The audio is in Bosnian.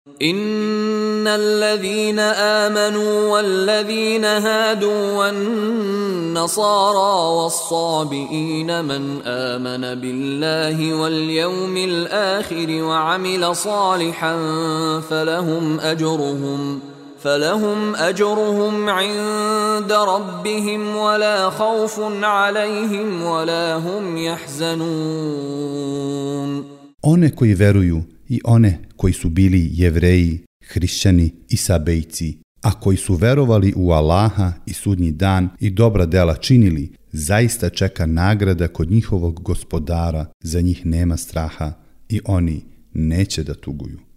إن الذين آمنوا والذين هادوا والنصارى والصابئين من آمن بالله واليوم الآخر وعمل صالحا فلهم أجرهم عند ربهم ولا خوف عليهم ولا هم يحزنون. One koji veruju i one koji su bili Jevreji, hrišćani i sabejci, a koji su verovali u Allaha i sudnji dan i dobra dela činili, zaista čeka nagrada kod njihovog gospodara, za njih nema straha i oni neće da tuguju.